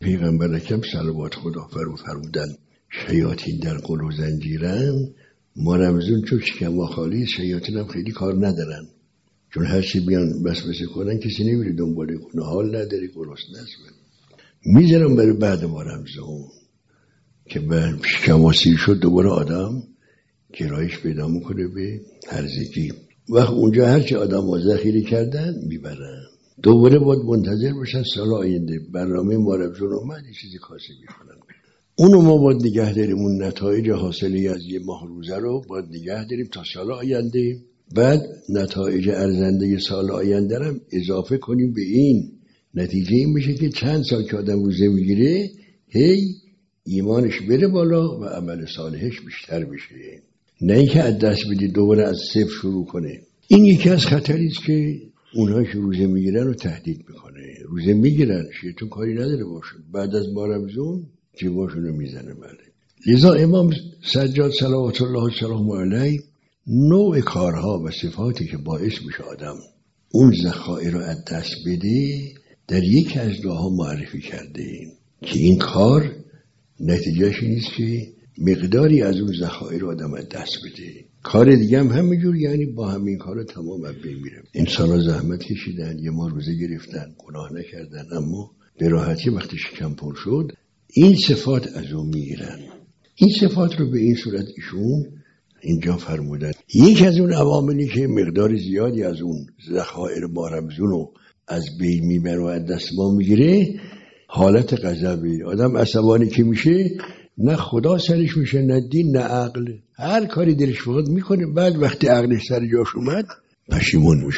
پیغمبر اکرم صلوات خدا فرمودن شیاطین در قل و زنجیرن. ما رمزون چون شکم خالی، شیاطین هم خیلی کار ندارن، چون هر چی بیان وسوسه کنن کسی نمیره دنبال کنه، حال نداری گرسنه است. میذارم برای بعد ما رمزون که به شکم سیر شد دوباره آدم گرایش پیدا میکنه به هرزگی. وقت اونجا هرچی آدم ها ذخیره کردن میبرن، دوباره باید منتظر باشن سال آینده برنامه ما رمزون اومد یه چیزی کاسبی کنن. اونو ما باید نگه داریم، اون نتایج حاصلی از یه ماه روزه رو باید نگه داریم تا سال آینده. بعد نتایج ارزنده سال آینده رو اضافه کنیم به این. نتیجه این میشه که چند سال که آدم روزه میگیره هی ایمانش بره بالا و عمل صالحش بیشتر بشه، نه اینکه از دست بدی دوباره از صفر شروع کنه. این یکی از خطری است که اونها که روزه میگیرن رو تهدید میکنه. روزه میگیرن شیطان کاری نداره باشون، بعد از ما رمزون جیباشون رو میزنه. بله. لذا امام سجاد صلوات الله و سلامه علیه نوع کارها و صفاتی که باعث میشه آدم اون ذخایر رو از دست بده در یکی از دعاها معرفی کرده که این کار نتیجهش نیست که مقداری از اون ذخایر رو آدم از دست بده. کار دیگه هم همینجور، یعنی با همین کار تمام از بین میره. انسان ها زحمت کشیدن، یه ما روزه گرفتن، گناه نکردن، اما به راحتی وقتی شکم پر شد این صفات از اون میگیرن. این صفات رو به این صورت ایشون اینجا فرمودن. یکی از اون عواملی که مقدار زیادی از اون ذخایر ما رمزون رو از بین میبره و از دست ما میگیره حالت غضبه. آدم عصبانی که میشه نه خدا سرش میشه، نه دین، نه عقل، هر کاری دلش بخواد میکنه. بعد وقتی عقلش سر جاش اومد پشیمون میشه.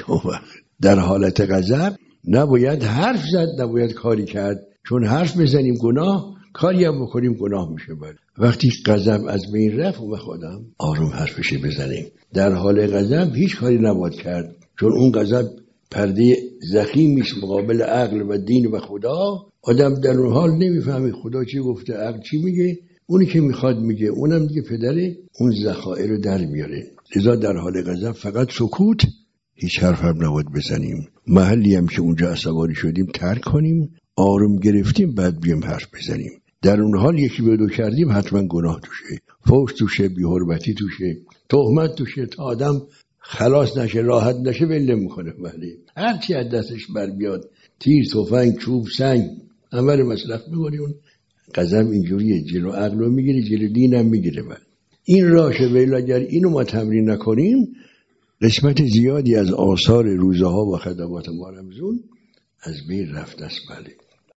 در حالت غضب نباید حرف زد، نباید کاری کرد، چون حرف بزنیم گناه، کاری هم بکنیم گناه میشه. وقتی غضب از بین رفت و آدم آروم حرفش بزنیم. در حال غضب هیچ کاری نباید کرد، چون اون غضب پرده ضخیمی است مقابل عقل و دین و خدا. آدم در اون حال نمیفهمه خدا چی گفته، عقل چی میگه، اونی که میخواد میگه، اونم دیگه پدره اون ذخایر رو در میاره. لذا در حال غضب فقط سکوت، هیچ حرف هم نباید بزنیم. محلی هم که اونجا عصبانی شدیم ترک کنیم، آروم گرفتیم بعد بیم حرف بزنیم. در اون حال یکی به دو کردیم حتما گناه توشه، فحش توشه، بی‌حرمتی توشه، تهمت توشه، تا آدم خلاص نشه، راحت نشه بله میکنه. ولی هر چی از دستش بر بیاد، تیر، تفنگ، چوب، سنگ، عمل مصرف میکنی. اون غضب اینجوریه، جلو عقل رو میگیره، جلو دین هم میگیره. این راشه. ولی اگر اینو ما تمرین نکنیم قسمت زیادی از آثار روزه ها و خدمات ما رمزون از بین رفته است. بله.